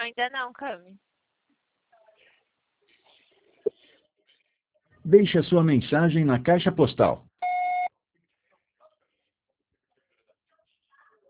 ainda não, Cami. Deixe a sua mensagem na caixa postal